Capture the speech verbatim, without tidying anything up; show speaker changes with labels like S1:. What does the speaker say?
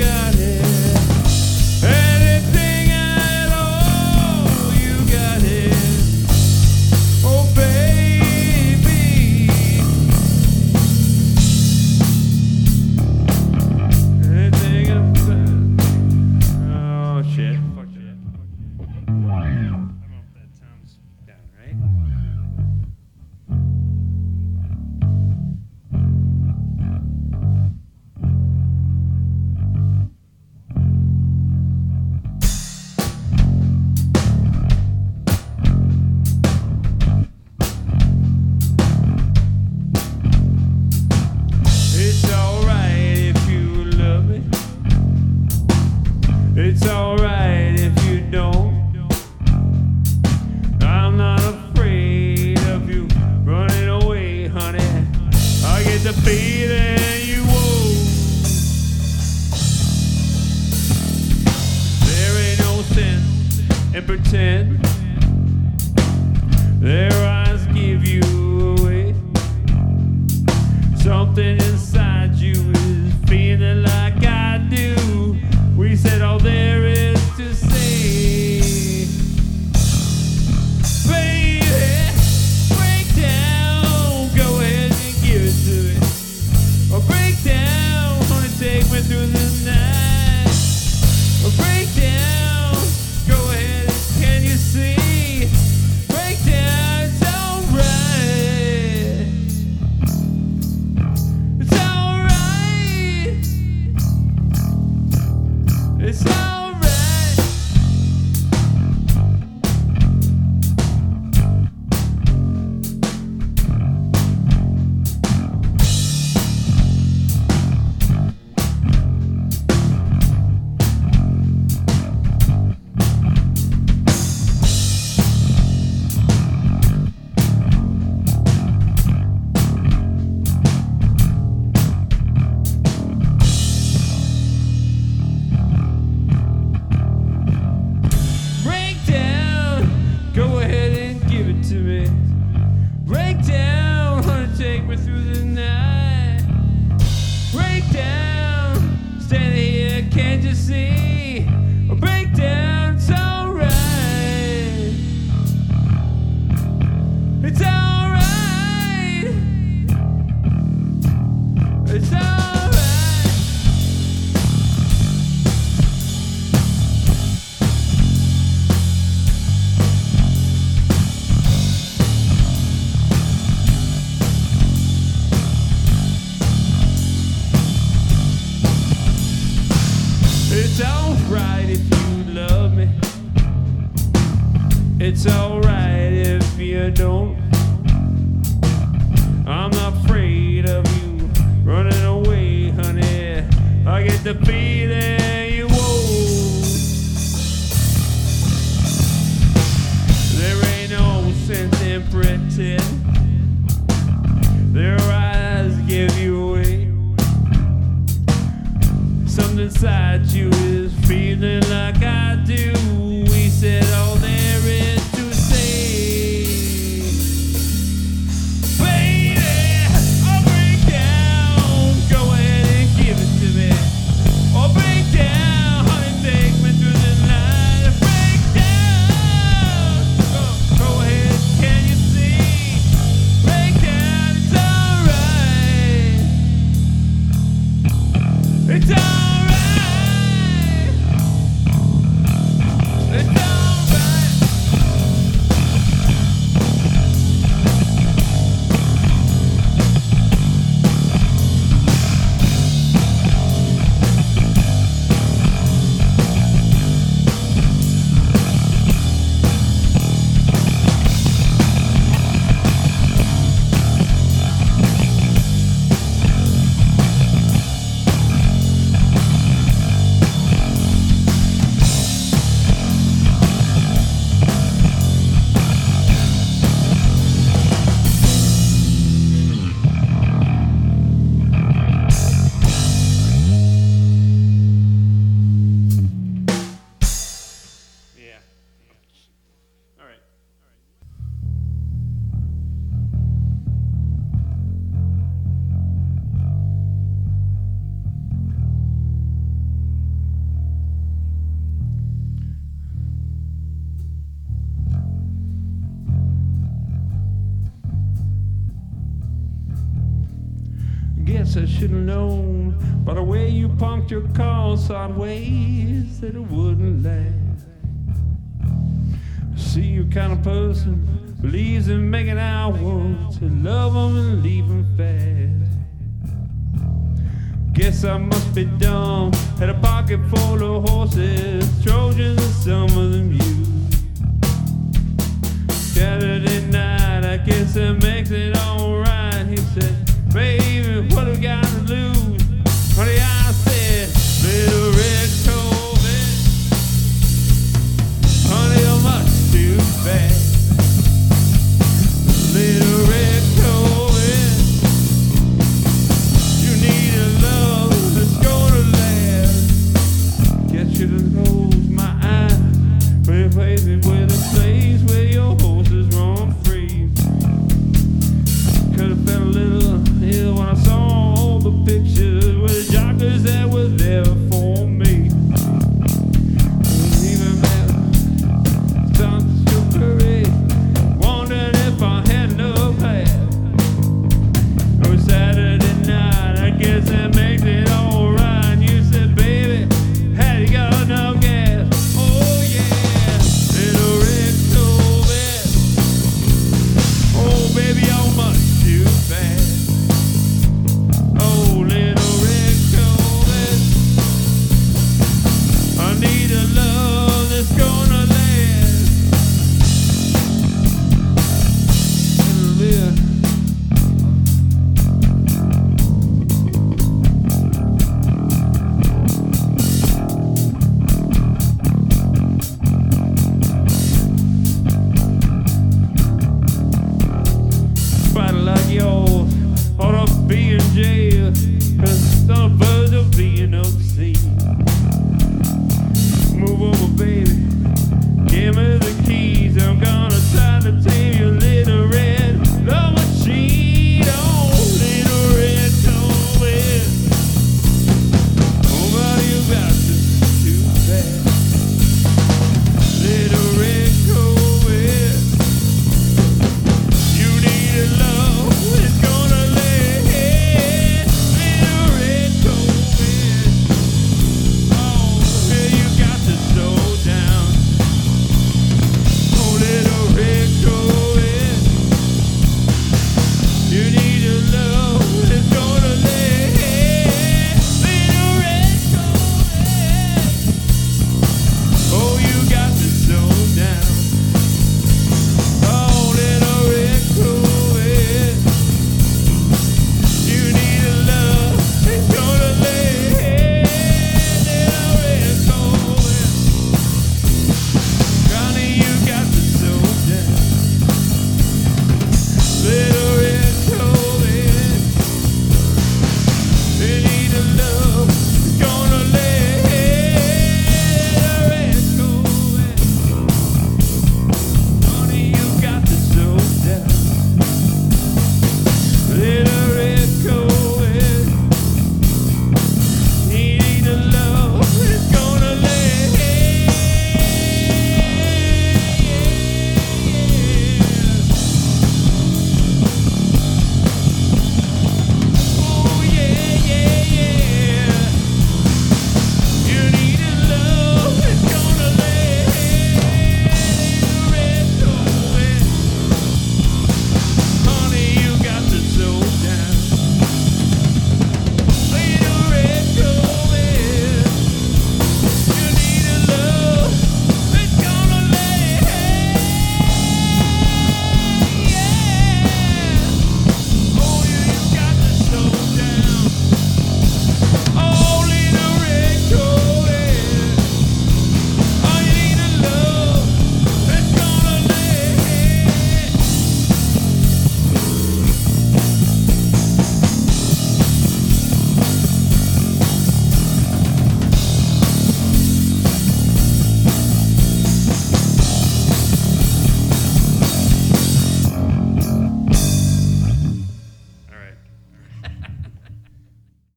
S1: got it. Anything at all, you got it. Oh, baby. Anything about. Oh, shit. Fuck shit. I don't know if that sounds down, right? It's alright if you love me. It's alright if you don't. I'm not afraid of you running away, honey. I get the feeling you won't. There ain't no sense in pretend. Their eyes give you away. Something inside you is feeling like I do. We said all there is to say. Baby, break down, go ahead and give it to me. Or break down, honey, take me through the night. Or break down, go ahead and can you see? Break down, it's alright. It's alright. It's alright. Break down, go ahead and give it to me. Break down, honey, take me through the night. Break down, stand here, can't you see? Break down, it's alright. It's alright. It's alright. It's alright if you love me. It's alright if you don't. I'm not afraid of you running away, honey. I get the feeling you won't. There ain't no sense in pretend. Their eyes give you away. Something inside you is feeling like I do. We said all there is to say. Baby, I'll break down, go ahead and give it to me. Or break down, honey, take me through the night. Break down, go, go ahead, can you see? Break down, it's alright. It's alright. It's alright. guess I should have known by the way you punked your car sideways that it wouldn't last. See, you kind of person believes in making hours to love them and leave them fast. Guess I must be dumb. Had a pocket full of horses, Trojans, and some of them used. Saturday night, I guess that makes it alright. He said, baby, what do we got to lose? Honey, I said, little red Corvette. Honey, you're much too fast. Little red Corvette. You need a love that's gonna last. Get you to